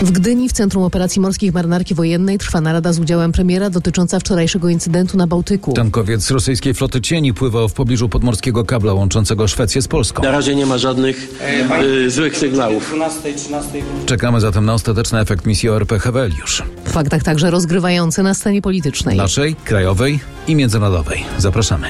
W Gdyni, w Centrum Operacji Morskich Marynarki Wojennej, trwa narada z udziałem premiera dotycząca wczorajszego incydentu na Bałtyku. Tankowiec rosyjskiej floty cieni pływał w pobliżu podmorskiego kabla łączącego Szwecję z Polską. Na razie nie ma żadnych złych sygnałów. 12, 13. Czekamy zatem na ostateczny efekt misji ORP Heweliusz. W faktach także rozgrywające na scenie politycznej. Naszej, krajowej i międzynarodowej. Zapraszamy.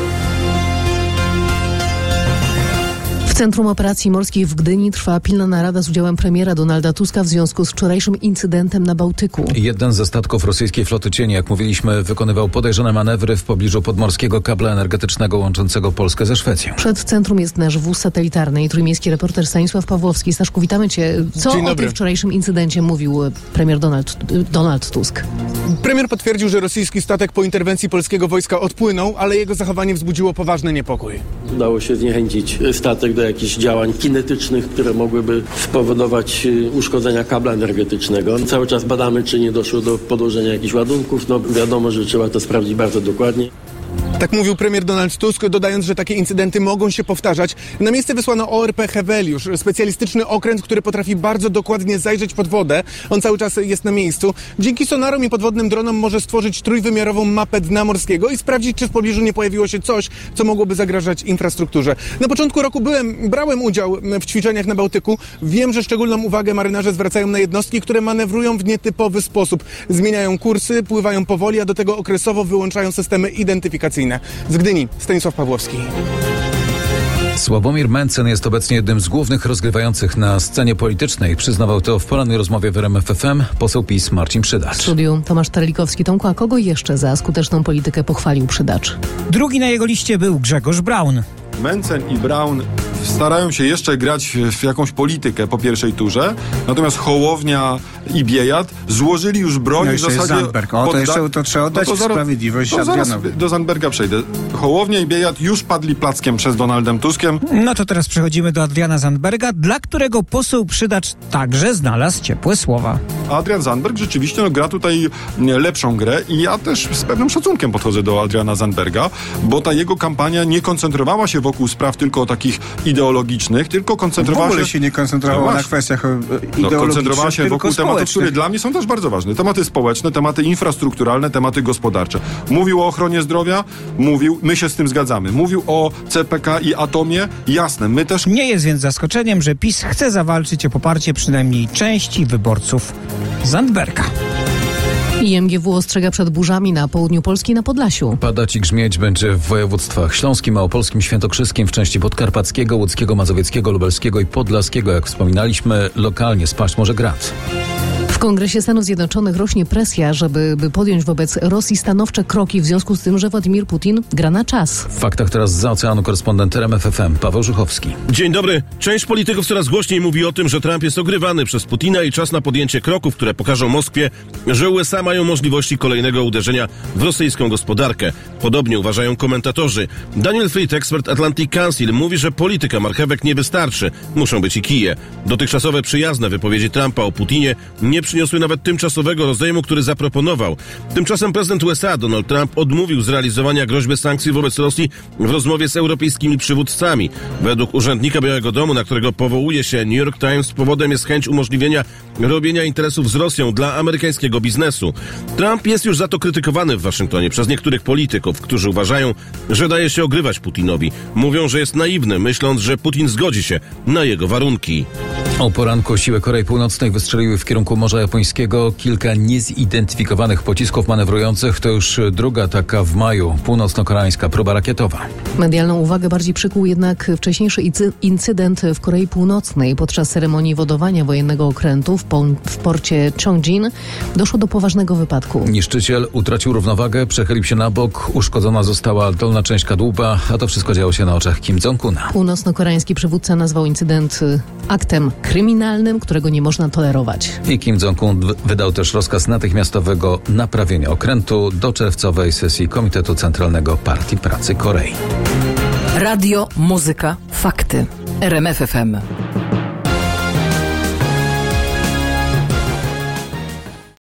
W Centrum Operacji Morskich w Gdyni trwa pilna narada z udziałem premiera Donalda Tuska w związku z wczorajszym incydentem na Bałtyku. Jeden ze statków rosyjskiej floty cieni, jak mówiliśmy, wykonywał podejrzane manewry w pobliżu podmorskiego kabla energetycznego łączącego Polskę ze Szwecją. Przed centrum jest nasz wóz satelitarny i trójmiejski reporter Stanisław Pawłowski. Staszku, witamy Cię. Co o tym wczorajszym incydencie mówił premier Donald Tusk? Premier potwierdził, że rosyjski statek po interwencji polskiego wojska odpłynął, ale jego zachowanie wzbudziło poważny niepokój. Udało się zniechęcić statek do jakichś działań kinetycznych, które mogłyby spowodować uszkodzenia kabla energetycznego. Cały czas badamy, czy nie doszło do podłożenia jakichś ładunków. Wiadomo, że trzeba to sprawdzić bardzo dokładnie. Tak mówił premier Donald Tusk, dodając, że takie incydenty mogą się powtarzać. Na miejsce wysłano ORP Heweliusz, specjalistyczny okręt, który potrafi bardzo dokładnie zajrzeć pod wodę. On cały czas jest na miejscu. Dzięki sonarom i podwodnym dronom może stworzyć trójwymiarową mapę dna morskiego i sprawdzić, czy w pobliżu nie pojawiło się coś, co mogłoby zagrażać infrastrukturze. Na początku roku brałem udział w ćwiczeniach na Bałtyku. Wiem, że szczególną uwagę marynarze zwracają na jednostki, które manewrują w nietypowy sposób. Zmieniają kursy, pływają powoli, a do tego okresowo wyłączają systemy identyfikacyjne. Z Gdyni, Stanisław Pawłowski. Sławomir Mencen jest obecnie jednym z głównych rozgrywających na scenie politycznej. Przyznawał to w porannej rozmowie w RMF FM poseł PiS Marcin Przydacz. W studiu Tomasz Terlikowski. Tomku, a kogo jeszcze za skuteczną politykę pochwalił Przydacz? Drugi na jego liście był Grzegorz Braun. Mencen i Braun starają się jeszcze grać w jakąś politykę po pierwszej turze, natomiast Hołownia i Biejat złożyli już broń. No jeszcze jest Zandberg. To trzeba oddać sprawiedliwość Adrianowi. Zaraz do Zandberga przejdę. Hołownia i Biejat już padli plackiem przez Donaldem Tuskiem. No to teraz przechodzimy do Adriana Zandberga, dla którego poseł Przydacz także znalazł ciepłe słowa. Adrian Zandberg rzeczywiście gra tutaj lepszą grę i ja też z pewnym szacunkiem podchodzę do Adriana Zandberga, bo ta jego kampania nie koncentrowała się wokół spraw tylko takich ideologicznych, tylko koncentrowała się... W ogóle się nie koncentrowała na kwestiach ideologicznych, koncentrowała się wokół tematów, które dla mnie są też bardzo ważne. Tematy społeczne, tematy infrastrukturalne, tematy gospodarcze. Mówił o ochronie zdrowia, my się z tym zgadzamy. Mówił o CPK i atomie, jasne, my też... Nie jest więc zaskoczeniem, że PiS chce zawalczyć o poparcie przynajmniej części wyborców Zandberga. IMGW ostrzega przed burzami na południu Polski i na Podlasiu. Padać i grzmieć będzie w województwach śląskim, małopolskim, świętokrzyskim, w części podkarpackiego, łódzkiego, mazowieckiego, lubelskiego i podlaskiego. Jak wspominaliśmy, lokalnie spaść może grad. W Kongresie Stanów Zjednoczonych rośnie presja, żeby podjąć wobec Rosji stanowcze kroki w związku z tym, że Władimir Putin gra na czas. W faktach teraz zza oceanu korespondent RMF FM Paweł Żuchowski. Dzień dobry. Część polityków coraz głośniej mówi o tym, że Trump jest ogrywany przez Putina i czas na podjęcie kroków, które pokażą Moskwie, że USA mają możliwości kolejnego uderzenia w rosyjską gospodarkę. Podobnie uważają komentatorzy. Daniel Fried, ekspert Atlantic Council, mówi, że polityka marchewek nie wystarczy. Muszą być i kije. Dotychczasowe przyjazne wypowiedzi Trumpa o Putinie nie przyniosły nawet tymczasowego rozejmu, który zaproponował. Tymczasem prezydent USA Donald Trump odmówił zrealizowania groźby sankcji wobec Rosji w rozmowie z europejskimi przywódcami. Według urzędnika Białego Domu, na którego powołuje się New York Times, powodem jest chęć umożliwienia robienia interesów z Rosją dla amerykańskiego biznesu. Trump jest już za to krytykowany w Waszyngtonie przez niektórych polityków, którzy uważają, że daje się ogrywać Putinowi. Mówią, że jest naiwny, myśląc, że Putin zgodzi się na jego warunki. O poranku siły Korei Północnej wystrzeliły w kierunku Morza Japońskiego kilka niezidentyfikowanych pocisków manewrujących. To już druga taka w maju północno-koreańska próba rakietowa. Medialną uwagę bardziej przykuł jednak wcześniejszy incydent w Korei Północnej. Podczas ceremonii wodowania wojennego okrętu w porcie Cheongjin doszło do poważnego wypadku. Niszczyciel utracił równowagę, przechylił się na bok, uszkodzona została dolna część kadłuba, a to wszystko działo się na oczach Kim Jong-una. Północno-koreański przywódca nazwał incydent aktem kryminalnym, którego nie można tolerować. I Kim Jong-un wydał też rozkaz natychmiastowego naprawienia okrętu do czerwcowej sesji Komitetu Centralnego Partii Pracy Korei. Radio, muzyka, fakty. RMF FM.